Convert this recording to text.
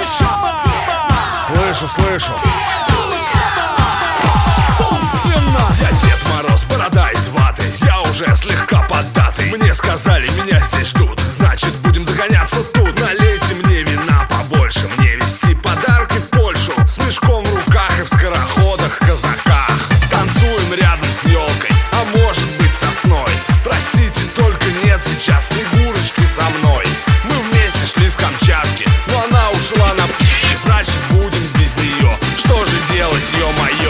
Слышу. Собственно, я Дед Мороз, борода из ваты. Я уже слегка поддатый. Мне сказали, меня здесь ждут. Значит, будем догоняться тут. Налейте мне вина побольше. Мне везти подарки в Польшу. С мешком в руках и в скороходах, казаках. Танцуем рядом с елкой, а может быть сосной. Простите, только нет сейчас Снегурочки со мной. Мы вместе шли с Камчатки, но она ушла на... Значит, будем без нее. Что же делать, ё-моё?